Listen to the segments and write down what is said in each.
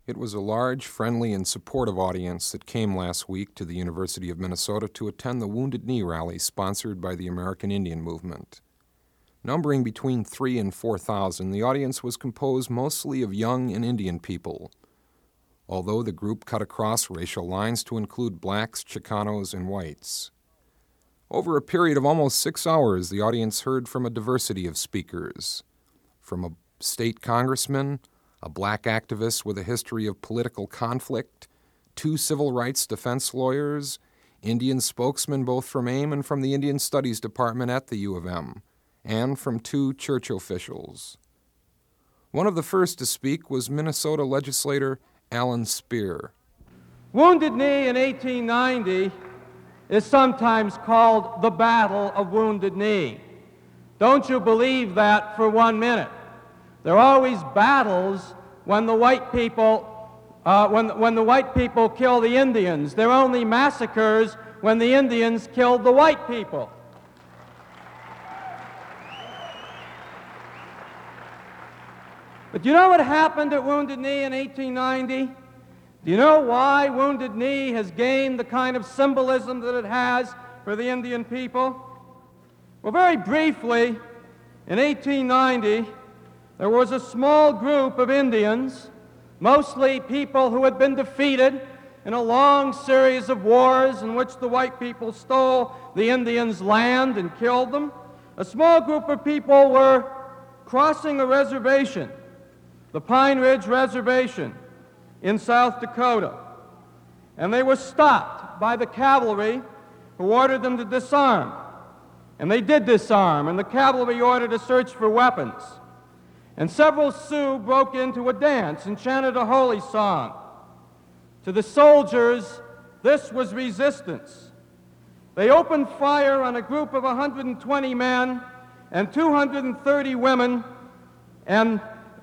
It was a large, friendly, and supportive audience that came last week to the University of Minnesota to attend the Wounded Knee rally sponsored by the American Indian Movement. Numbering between 3,000 and 4,000, the audience was composed mostly of young and Indian people, although the group cut across racial lines to include blacks, Chicanos, and whites. Over a period of almost 6 hours, the audience heard from a diversity of speakers, from a state congressman, a black activist with a history of political conflict, 2 civil rights defense lawyers, Indian spokesmen both from AIM and from the Indian Studies Department at the U of M, and from 2 church officials. One of the first to speak was Minnesota legislator Alan Speer. Wounded Knee in 1890 is sometimes called the Battle of Wounded Knee. Don't you believe that for 1 minute. There are always battles when the white people when the white people kill the Indians. They're only massacres when the Indians killed the white people. But do you know what happened at Wounded Knee in 1890? Do you know why Wounded Knee has gained the kind of symbolism that it has for the Indian people? Well, very briefly, in 1890, there was a small group of Indians, mostly people who had been defeated in a long series of wars in which the white people stole the Indians' land and killed them. A small group of people were crossing a reservation, the Pine Ridge Reservation in South Dakota, and they were stopped by the cavalry who ordered them to disarm. And they did disarm, and the cavalry ordered a search for weapons. And several Sioux broke into a dance and chanted a holy song. To the soldiers, this was resistance. They opened fire on a group of 120 men and 230 women, and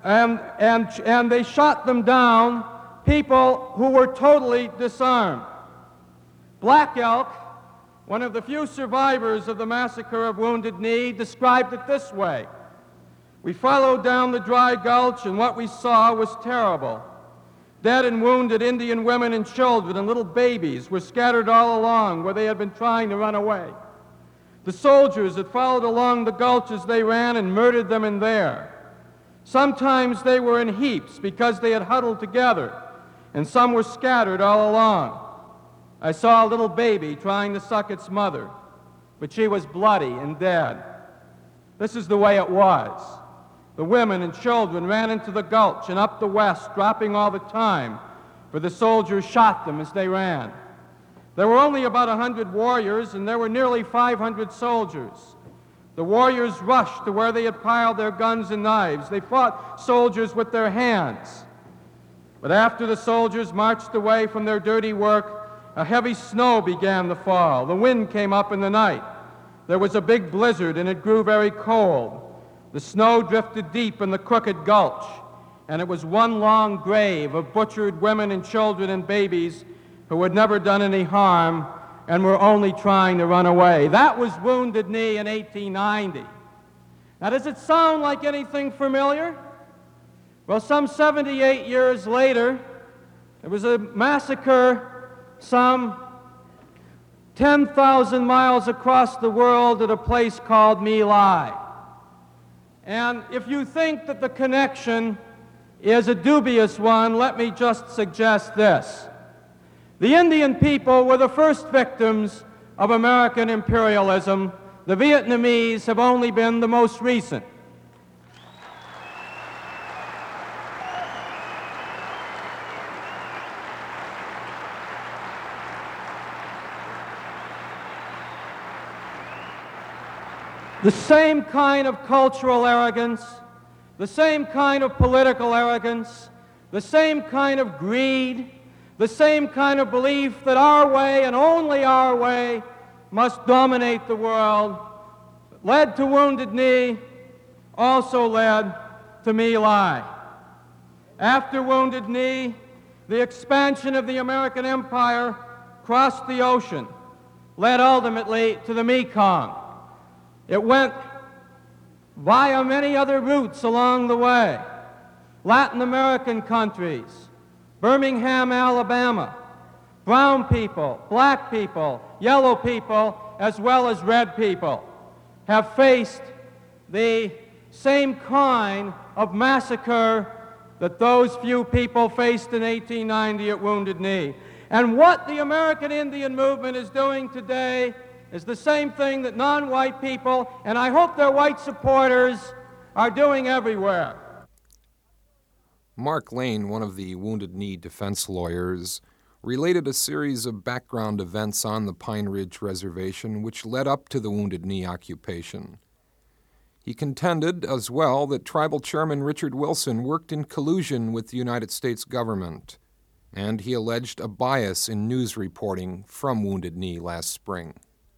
they shot them down, people who were totally disarmed. Black Elk, one of the few survivors of the massacre of Wounded Knee, described it this way: "We followed down the dry gulch, and what we saw was terrible. Dead and wounded Indian women and children and little babies were scattered all along where they had been trying to run away. The soldiers had followed along the gulch as they ran and murdered them in there. Sometimes they were in heaps because they had huddled together, and some were scattered all along. I saw a little baby trying to suck its mother, but she was bloody and dead." This is the way it was. The women and children ran into the gulch and up the west, dropping all the time, for the soldiers shot them as they ran. There were only about 100 warriors, and there were nearly 500 soldiers. The warriors rushed to where they had piled their guns and knives. They fought soldiers with their hands. But after the soldiers marched away from their dirty work, a heavy snow began to fall. The wind came up in the night. There was a big blizzard, and it grew very cold. The snow drifted deep in the crooked gulch, and it was one long grave of butchered women and children and babies who had never done any harm and were only trying to run away. That was Wounded Knee in 1890. Now, does it sound like anything familiar? Well, some 78 years later, there was a massacre some 10,000 miles across the world at a place called My Lai. And if you think that the connection is a dubious one, let me just suggest this. The Indian people were the first victims of American imperialism. The Vietnamese have only been the most recent. The same kind of cultural arrogance, the same kind of political arrogance, the same kind of greed, the same kind of belief that our way and only our way must dominate the world, led to Wounded Knee, also led to My Lai. After Wounded Knee, the expansion of the American empire crossed the ocean, led ultimately to the Mekong. It went via many other routes along the way. Latin American countries, Birmingham, Alabama, brown people, black people, yellow people, as well as red people, have faced the same kind of massacre that those few people faced in 1890 at Wounded Knee. And what the American Indian movement is doing today is the same thing that non-white people, and I hope their white supporters, are doing everywhere. Mark Lane, one of the Wounded Knee defense lawyers, related a series of background events on the Pine Ridge Reservation which led up to the Wounded Knee occupation. He contended, as well, that Tribal Chairman Richard Wilson worked in collusion with the United States government, and he alleged a bias in news reporting from Wounded Knee last spring.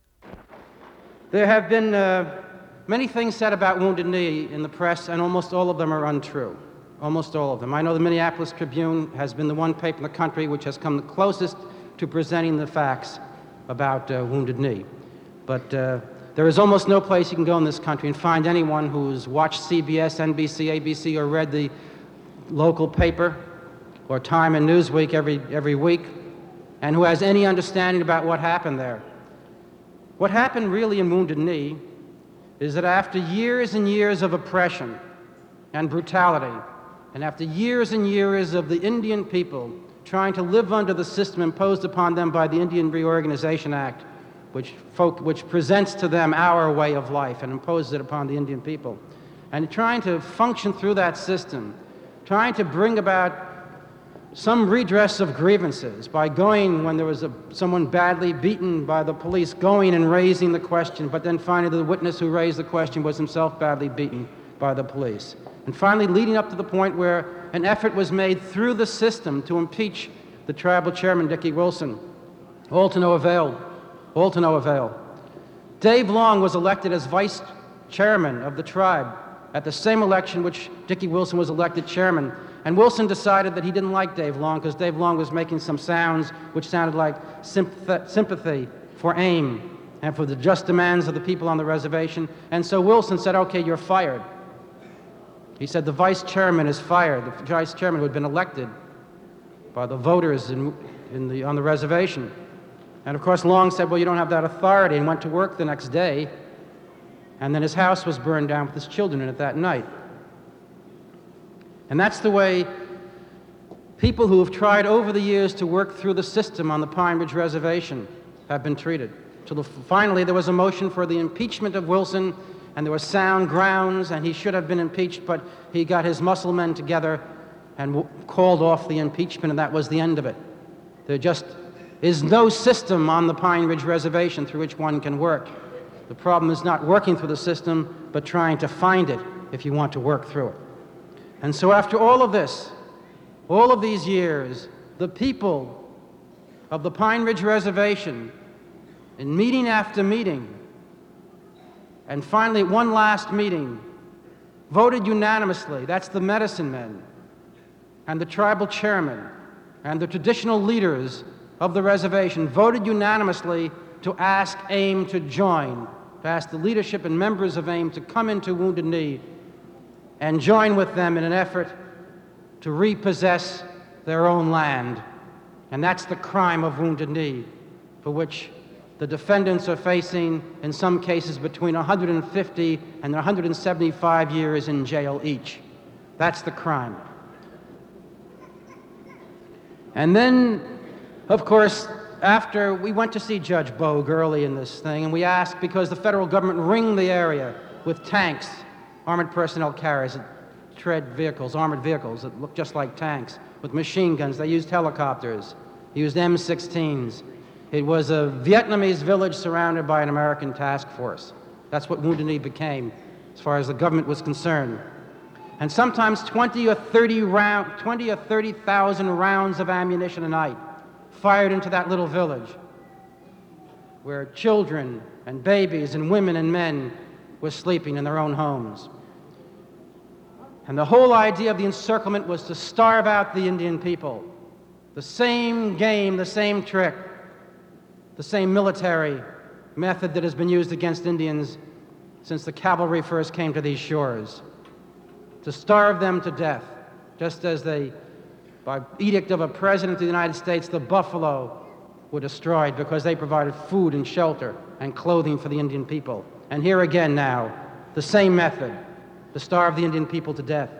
There have been many things said about Wounded Knee in the press, and almost all of them are untrue. Almost all of them. I know the Minneapolis Tribune has been the one paper in the country which has come the closest to presenting the facts about Wounded Knee. But there is almost no place you can go in this country and find anyone who's watched CBS, NBC, ABC, or read the local paper or Time and Newsweek every week, and who has any understanding about what happened there. What happened really in Wounded Knee is that after years and years of oppression and brutality, and after years and years of the Indian people trying to live under the system imposed upon them by the Indian Reorganization Act, which presents to them our way of life and imposes it upon the Indian people, and trying to function through that system, trying to bring about some redress of grievances by going when there was someone badly beaten by the police, going and raising the question, but then finally the witness who raised the question was himself badly beaten by the police. And finally leading up to the point where an effort was made through the system to impeach the tribal chairman, Dickey Wilson, all to no avail, all to no avail. Dave Long was elected as vice chairman of the tribe at the same election which Dickey Wilson was elected chairman. And Wilson decided that he didn't like Dave Long because Dave Long was making some sounds which sounded like sympathy for AIM and for the just demands of the people on the reservation. And so Wilson said, okay, you're fired. He said the vice chairman is fired, the vice chairman who had been elected by the voters on the reservation. And of course Long said, well, you don't have that authority, and went to work the next day. And then his house was burned down with his children in it that night. And that's the way people who have tried over the years to work through the system on the Pine Ridge Reservation have been treated. Till finally there was a motion for the impeachment of Wilson, and there were sound grounds, and he should have been impeached, but he got his muscle men together and called off the impeachment, and that was the end of it. There just is no system on the Pine Ridge Reservation through which one can work. The problem is not working through the system, but trying to find it if you want to work through it. And so after all of this, all of these years, the people of the Pine Ridge Reservation, in meeting after meeting, and finally one last meeting, voted unanimously, that's the medicine men, and the tribal chairman, and the traditional leaders of the reservation, voted unanimously to ask AIM to join, to ask the leadership and members of AIM to come into Wounded Knee and join with them in an effort to repossess their own land. And that's the crime of Wounded Knee, for which the defendants are facing, in some cases, between 150 and 175 years in jail each. That's the crime. And then, of course, after we went to see Judge Bogue early in this thing, and we asked, because the federal government ringed the area with tanks, armored personnel carriers, tread vehicles, armored vehicles that looked just like tanks, with machine guns. They used helicopters, used M16s. It was a Vietnamese village surrounded by an American task force. That's what Wounded Knee became, as far as the government was concerned. And sometimes 20 or 30,000 rounds of ammunition a night fired into that little village, where children and babies and women and men were sleeping in their own homes. And the whole idea of the encirclement was to starve out the Indian people. The same game, the same trick, the same military method that has been used against Indians since the cavalry first came to these shores. To starve them to death, just as they by edict of a president of the United States, the buffalo were destroyed because they provided food and shelter and clothing for the Indian people. And here again now, the same method, to starve the Indian people to death.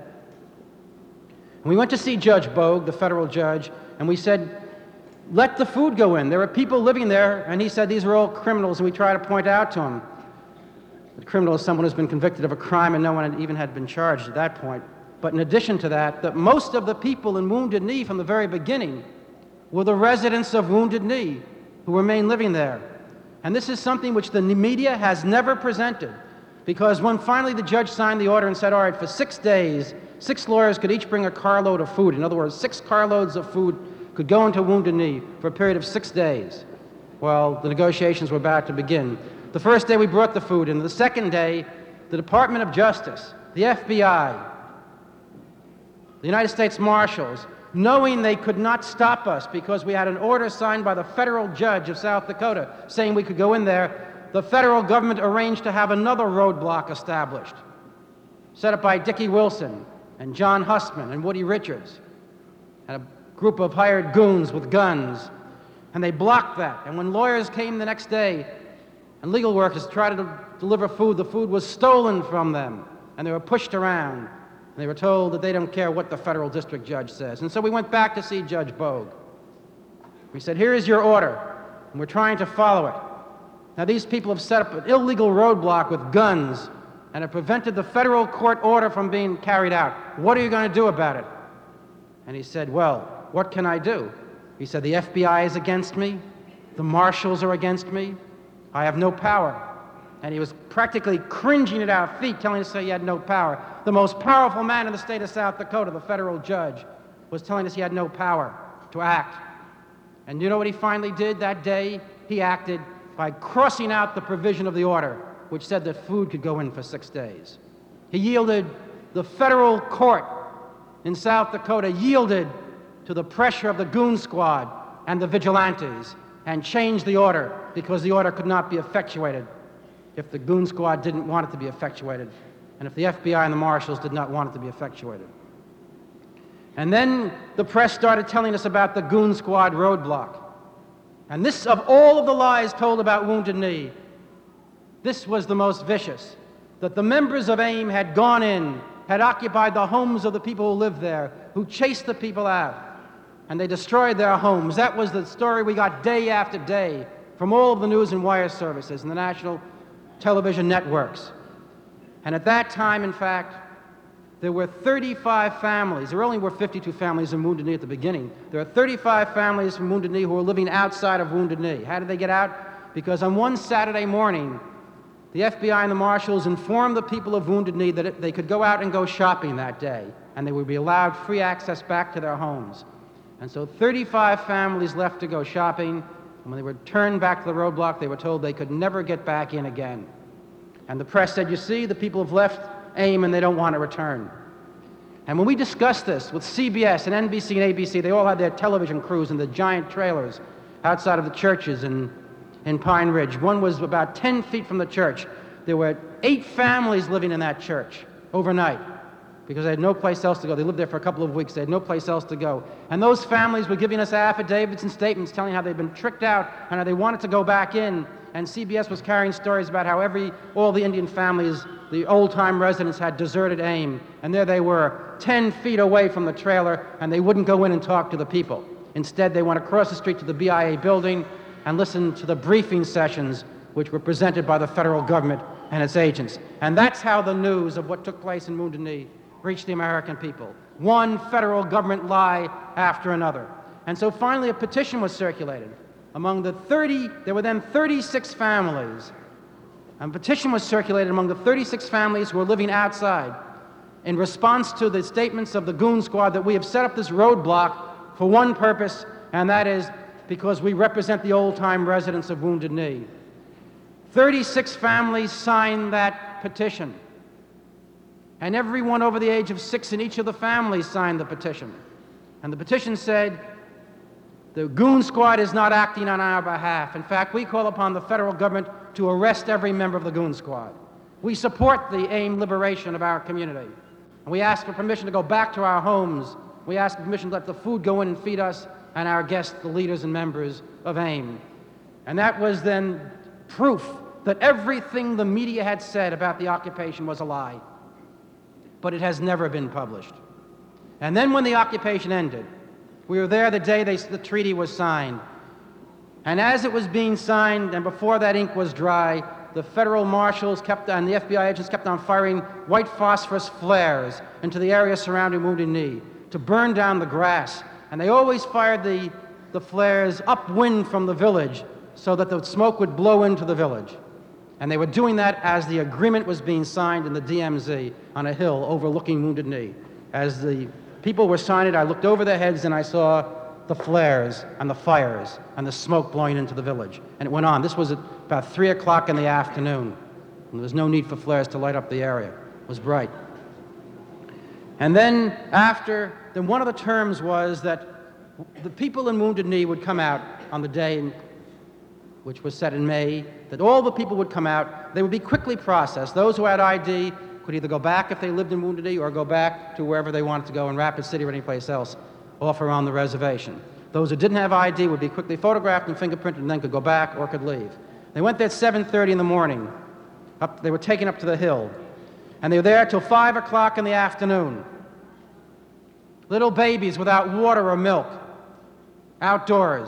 And we went to see Judge Bogue, the federal judge, and we said, let the food go in. There are people living there, and he said these are all criminals, and we try to point out to him. The criminal is someone who's been convicted of a crime and no one even had been charged at that point. But in addition to that, that most of the people in Wounded Knee from the very beginning were the residents of Wounded Knee who remain living there. And this is something which the media has never presented, because when finally the judge signed the order and said, all right, for 6 days, 6 lawyers could each bring a carload of food. In other words, 6 carloads of food could go into Wounded Knee for a period of 6 days. Well, the negotiations were about to begin. The first day we brought the food in. The second day, the Department of Justice, the FBI, the United States Marshals, knowing they could not stop us because we had an order signed by the federal judge of South Dakota saying we could go in there, the federal government arranged to have another roadblock established, set up by Dickie Wilson and John Hussman and Woody Richards, and a group of hired goons with guns, and they blocked that. And when lawyers came the next day and legal workers tried to deliver food, the food was stolen from them, and they were pushed around, and they were told that they don't care what the federal district judge says. And so we went back to see Judge Bogue. We said, here is your order, and we're trying to follow it. Now, these people have set up an illegal roadblock with guns and have prevented the federal court order from being carried out. What are you going to do about it? And he said, well, what can I do? He said, the FBI is against me. The marshals are against me. I have no power. And he was practically cringing at our feet, telling us he had no power. The most powerful man in the state of South Dakota, the federal judge, was telling us he had no power to act. And you know what he finally did that day? He acted by crossing out the provision of the order, which said that food could go in for 6 days. He yielded. The federal court in South Dakota yielded to the pressure of the goon squad and the vigilantes and changed the order because the order could not be effectuated if the goon squad didn't want it to be effectuated and if the FBI and the marshals did not want it to be effectuated. And then the press started telling us about the goon squad roadblock. And this, of all of the lies told about Wounded Knee, this was the most vicious, that the members of AIM had gone in, had occupied the homes of the people who lived there, who chased the people out, and they destroyed their homes. That was the story we got day after day from all of the news and wire services and the national television networks. And at that time, in fact, there were 35 families. There only were 52 families in Wounded Knee at the beginning. There are 35 families from Wounded Knee who were living outside of Wounded Knee. How did they get out? Because on one Saturday morning, the FBI and the marshals informed the people of Wounded Knee that they could go out and go shopping that day, and they would be allowed free access back to their homes. And so 35 families left to go shopping, and when they returned back to the roadblock, they were told they could never get back in again. And the press said, you see, the people have left AIM and they don't want to return. And when we discussed this with CBS and NBC and ABC, they all had their television crews in the giant trailers outside of the churches in Pine Ridge. One was about 10 feet from the church. There were 8 families living in that church overnight because they had no place else to go. They lived there for a couple of weeks. They had no place else to go. And those families were giving us affidavits and statements telling how they'd been tricked out and how they wanted to go back in. And CBS was carrying stories about how all the Indian families, the old-time residents, had deserted AIM. And there they were, 10 feet away from the trailer, and they wouldn't go in and talk to the people. Instead, they went across the street to the BIA building and listened to the briefing sessions which were presented by the federal government and its agents. And that's how the news of what took place in Wounded Knee reached the American people. One federal government lie after another. And so finally a petition was circulated. Among the 30, there were then 36 families. A petition was circulated among the 36 families who were living outside in response to the statements of the goon squad that we have set up this roadblock for one purpose, and that is because we represent the old-time residents of Wounded Knee. 36 families signed that petition. And everyone over the age of 6 in each of the families signed the petition. And the petition said, the goon squad is not acting on our behalf. In fact, we call upon the federal government to arrest every member of the goon squad. We support the AIM liberation of our community. And we ask for permission to go back to our homes We asked permission to let the food go in and feed us and our guests, the leaders and members of AIM. And that was then proof that everything the media had said about the occupation was a lie. But it has never been published. And then when the occupation ended, we were there the day the treaty was signed. And as it was being signed, and before that ink was dry, the federal marshals and the FBI agents kept on firing white phosphorus flares into the area surrounding Wounded Knee to burn down the grass. And they always fired the flares upwind from the village so that the smoke would blow into the village. And they were doing that as the agreement was being signed in the DMZ on a hill overlooking Wounded Knee. As the people were signing it, I looked over their heads and I saw the flares and the fires and the smoke blowing into the village. And it went on. This was at about 3 o'clock in the afternoon. And there was no need for flares to light up the area. It was bright. And then one of the terms was that the people in Wounded Knee would come out on the day which was set in May, that all the people would come out. They would be quickly processed. Those who had ID could either go back if they lived in Wounded Knee or go back to wherever they wanted to go in Rapid City or anyplace else off around the reservation. Those who didn't have ID would be quickly photographed and fingerprinted and then could go back or could leave. They went there at 7:30 in the morning. They were taken up to the hill. And they were there till 5 o'clock in the afternoon. Little babies without water or milk, outdoors,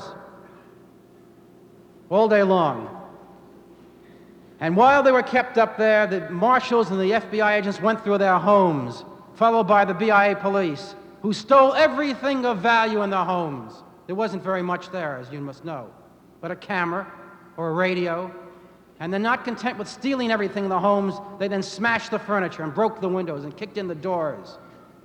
all day long. And while they were kept up there, the marshals and the FBI agents went through their homes, followed by the BIA police, who stole everything of value in their homes. There wasn't very much there, as you must know, but a camera or a radio. And they're not content with stealing everything in the homes, they then smashed the furniture and broke the windows and kicked in the doors.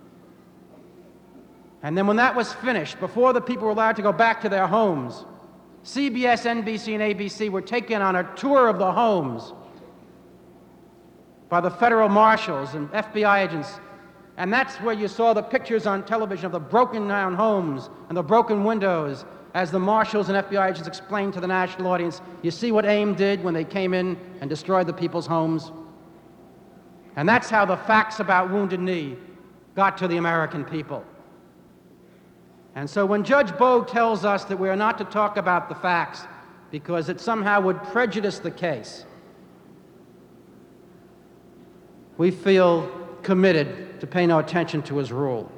And then when that was finished, before the people were allowed to go back to their homes, CBS, NBC, and ABC were taken on a tour of the homes by the federal marshals and FBI agents. And that's where you saw the pictures on television of the broken down homes and the broken windows as the marshals and FBI agents explained to the national audience, you see what AIM did when they came in and destroyed the people's homes? And that's how the facts about Wounded Knee got to the American people. And so when Judge Bogue tells us that we are not to talk about the facts because it somehow would prejudice the case, we feel committed to pay no attention to his rule.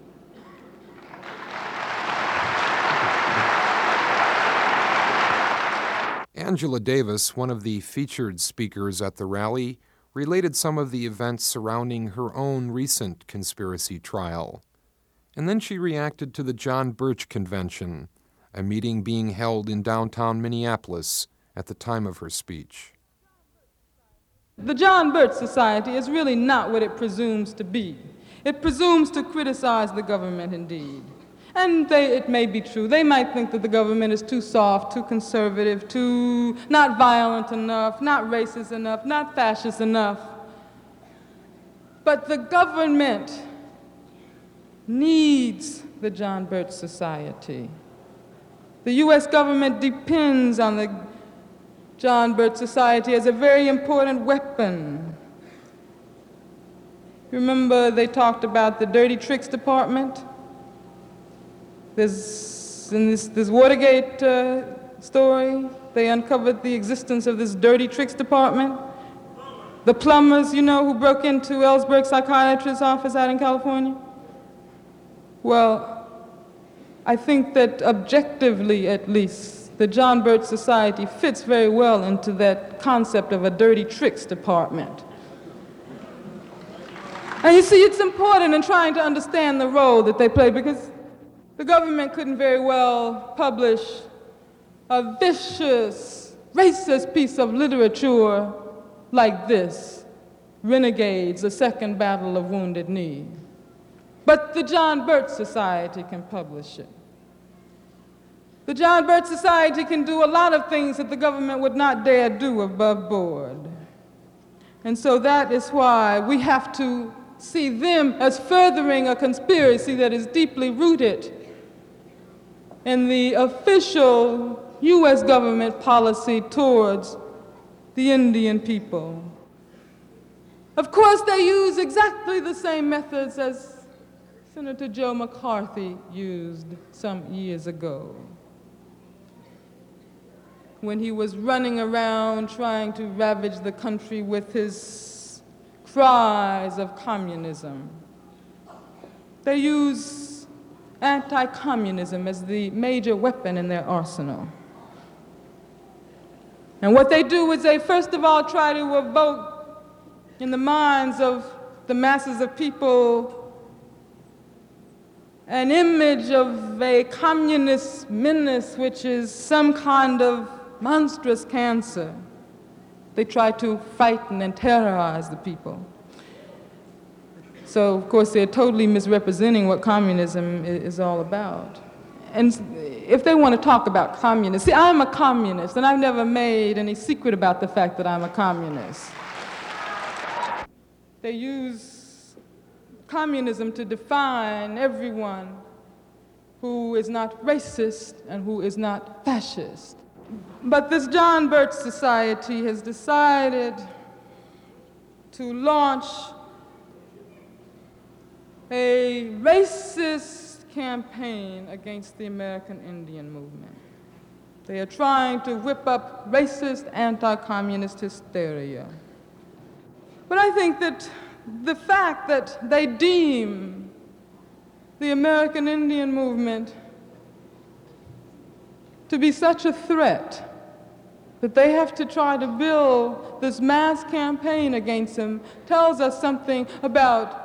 Angela Davis, one of the featured speakers at the rally, related some of the events surrounding her own recent conspiracy trial. And then she reacted to the John Birch Convention, a meeting being held in downtown Minneapolis at the time of her speech. The John Birch Society is really not what it presumes to be. It presumes to criticize the government indeed. And it may be true. They might think that the government is too soft, too conservative, too not violent enough, not racist enough, not fascist enough. But the government needs the John Birch Society. The U.S. government depends on the John Birch Society as a very important weapon. Remember they talked about the Dirty Tricks Department? In this Watergate story, they uncovered the existence of this Dirty Tricks Department. The plumbers, you know, who broke into Ellsberg psychiatrist's office out in California. Well, I think that objectively, at least, the John Birch Society fits very well into that concept of a Dirty Tricks Department. And you see, it's important in trying to understand the role that they play, because the government couldn't very well publish a vicious, racist piece of literature like this, Renegades, the Second Battle of Wounded Knee. But the John Birch Society can publish it. The John Birch Society can do a lot of things that the government would not dare do above board. And so that is why we have to see them as furthering a conspiracy that is deeply rooted in the official U.S. government policy towards the Indian people. Of course, they use exactly the same methods as Senator Joe McCarthy used some years ago when he was running around trying to ravage the country with his cries of communism. They use anti-communism as the major weapon in their arsenal. And what they do is they first of all try to evoke in the minds of the masses of people an image of a communist menace, which is some kind of monstrous cancer. They try to frighten and terrorize the people. So, of course, they're totally misrepresenting what communism is all about. And if they want to talk about communists, see, I'm a communist, and I've never made any secret about the fact that I'm a communist. They use communism to define everyone who is not racist and who is not fascist. But this John Birch Society has decided to launch a racist campaign against the American Indian movement. They are trying to whip up racist, anti-communist hysteria. But I think that the fact that they deem the American Indian movement to be such a threat that they have to try to build this mass campaign against them tells us something about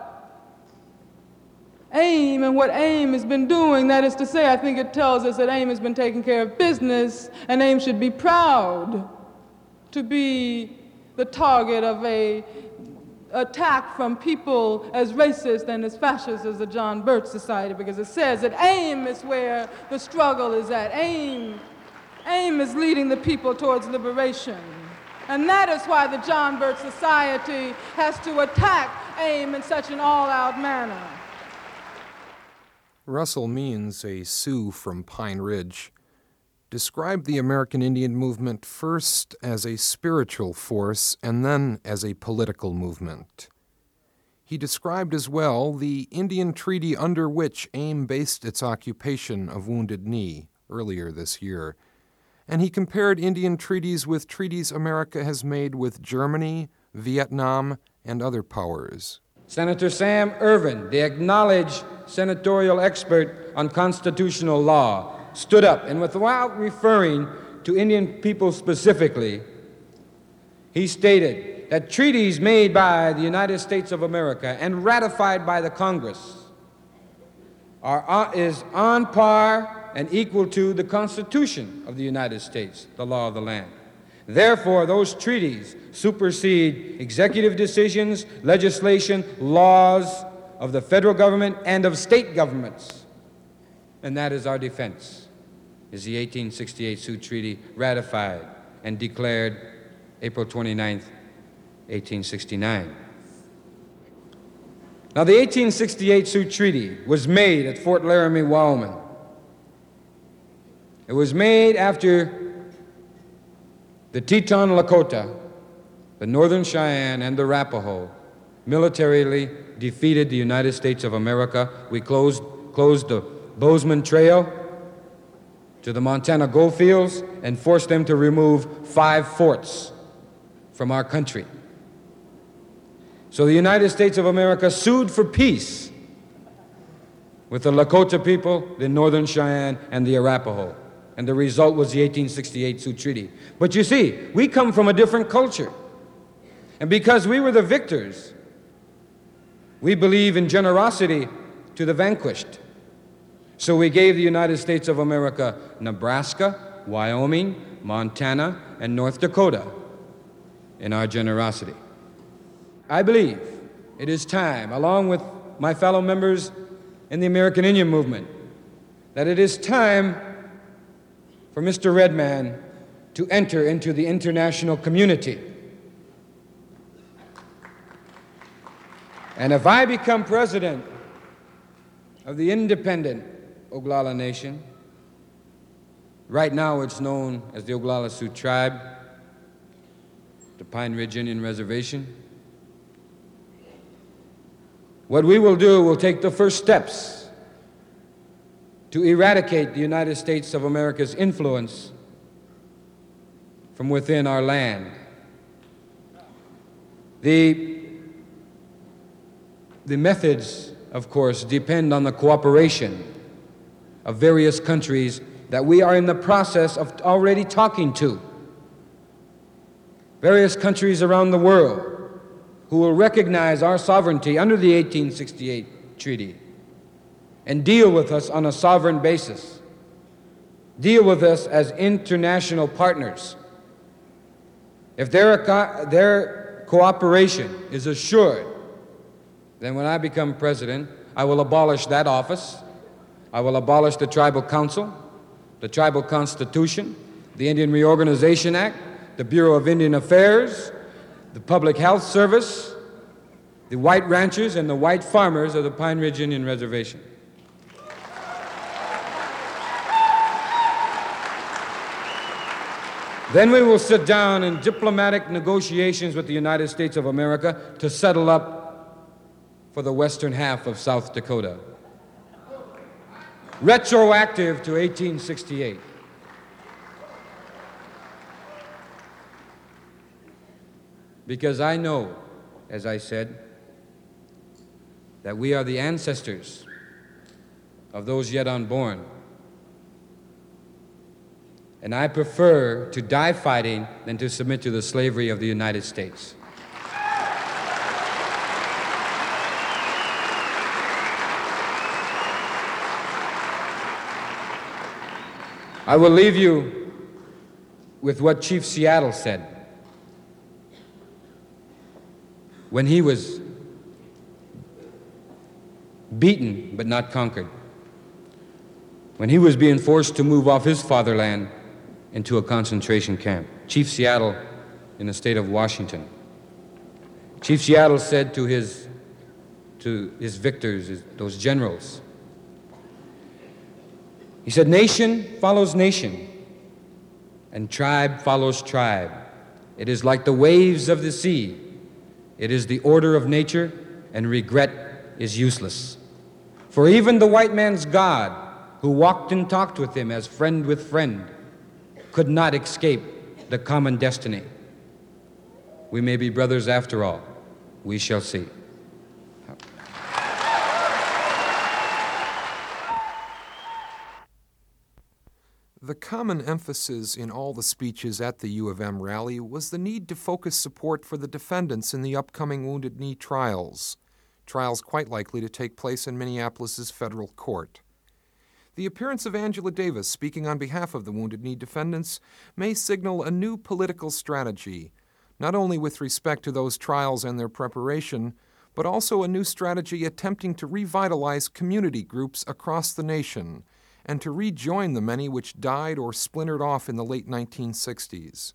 AIM and what AIM has been doing. That is to say, I think it tells us that AIM has been taking care of business, and AIM should be proud to be the target of an attack from people as racist and as fascist as the John Birch Society, because it says that AIM is where the struggle is at. AIM is leading the people towards liberation. And that is why the John Birch Society has to attack AIM in such an all-out manner. Russell Means, a Sioux from Pine Ridge, described the American Indian movement first as a spiritual force and then as a political movement. He described as well the Indian treaty under which AIM based its occupation of Wounded Knee earlier this year, and he compared Indian treaties with treaties America has made with Germany, Vietnam, and other powers. Senator Sam Ervin, the acknowledged senatorial expert on constitutional law, stood up and without referring to Indian people specifically, he stated that treaties made by the United States of America and ratified by the Congress is on par and equal to the Constitution of the United States, the law of the land. Therefore, those treaties supersede executive decisions, legislation, laws of the federal government and of state governments. And that is our defense, is the 1868 Sioux Treaty ratified and declared April 29th, 1869. Now, the 1868 Sioux Treaty was made at Fort Laramie, Wyoming. It was made after the Teton Lakota, the Northern Cheyenne, and the Arapaho militarily defeated the United States of America. We closed the Bozeman Trail to the Montana Goldfields and forced them to remove 5 forts from our country. So the United States of America sued for peace with the Lakota people, the Northern Cheyenne, and the Arapaho. And the result was the 1868 Sioux Treaty. But you see, we come from a different culture. And because we were the victors, we believe in generosity to the vanquished. So we gave the United States of America Nebraska, Wyoming, Montana, and North Dakota in our generosity. I believe it is time, along with my fellow members in the American Indian movement, that it is time for Mr. Redman to enter into the international community. And if I become president of the independent Oglala Nation, right now it's known as the Oglala Sioux Tribe, the Pine Ridge Indian Reservation, What we will do will take the first steps to eradicate the United States of America's influence from within our land. The methods, of course, depend on the cooperation of various countries that we are in the process of already talking to. Various countries around the world who will recognize our sovereignty under the 1868 treaty and deal with us on a sovereign basis, deal with us as international partners. If their cooperation is assured, then when I become president, I will abolish that office. I will abolish the Tribal Council, the Tribal Constitution, the Indian Reorganization Act, the Bureau of Indian Affairs, the Public Health Service, the white ranchers and the white farmers of the Pine Ridge Indian Reservation. Then we will sit down in diplomatic negotiations with the United States of America to settle up for the western half of South Dakota, retroactive to 1868. Because I know, as I said, that we are the ancestors of those yet unborn. And I prefer to die fighting than to submit to the slavery of the United States. I will leave you with what Chief Seattle said when he was beaten but not conquered, when he was being forced to move off his fatherland into a concentration camp. Chief Seattle in the state of Washington. Chief Seattle said to his victors, those generals, he said, "Nation follows nation, and tribe follows tribe. It is like the waves of the sea. It is the order of nature, and regret is useless. For even the white man's God, who walked and talked with him as friend with friend, could not escape the common destiny. We may be brothers after all. We shall see." The common emphasis in all the speeches at the U of M rally was the need to focus support for the defendants in the upcoming Wounded Knee trials quite likely to take place in Minneapolis's federal court. The appearance of Angela Davis speaking on behalf of the Wounded Knee defendants may signal a new political strategy, not only with respect to those trials and their preparation, but also a new strategy attempting to revitalize community groups across the nation and to rejoin the many which died or splintered off in the late 1960s.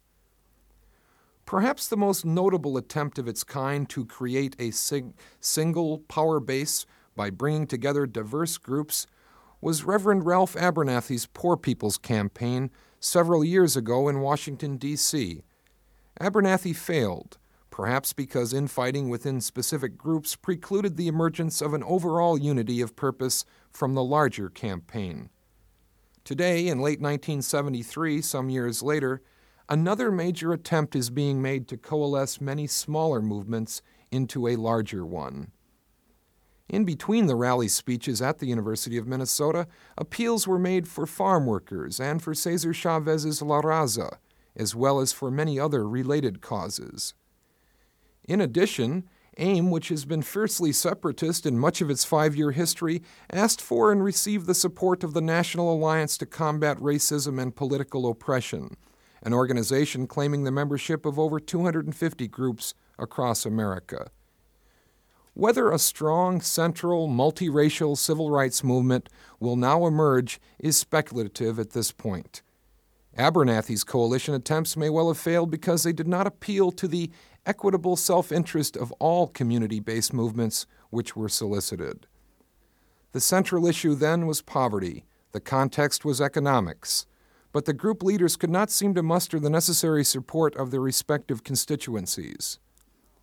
Perhaps the most notable attempt of its kind to create a single power base by bringing together diverse groups was Reverend Ralph Abernathy's Poor People's Campaign several years ago in Washington, D.C. Abernathy failed, perhaps because infighting within specific groups precluded the emergence of an overall unity of purpose from the larger campaign. Today, in late 1973, some years later, another major attempt is being made to coalesce many smaller movements into a larger one. In between the rally speeches at the University of Minnesota, appeals were made for farm workers and for Cesar Chavez's La Raza, as well as for many other related causes. In addition, AIM, which has been fiercely separatist in much of its 5-year history, asked for and received the support of the National Alliance to Combat Racism and Political Oppression, an organization claiming the membership of over 250 groups across America. Whether a strong, central, multiracial civil rights movement will now emerge is speculative at this point. Abernathy's coalition attempts may well have failed because they did not appeal to the equitable self-interest of all community-based movements which were solicited. The central issue then was poverty. The context was economics. But the group leaders could not seem to muster the necessary support of their respective constituencies.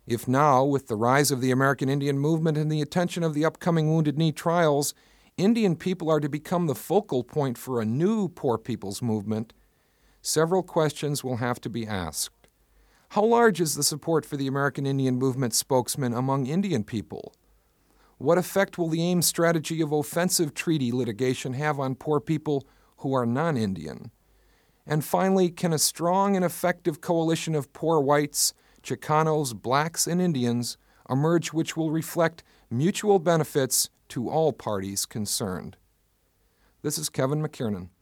If now, with the rise of the American Indian movement and the attention of the upcoming Wounded Knee trials, Indian people are to become the focal point for a new poor people's movement, several questions will have to be asked. How large is the support for the American Indian movement spokesman among Indian people? What effect will the AIM strategy of offensive treaty litigation have on poor people who are non-Indian? And finally, can a strong and effective coalition of poor whites, Chicanos, blacks, and Indians emerge which will reflect mutual benefits to all parties concerned? This is Kevin McKiernan.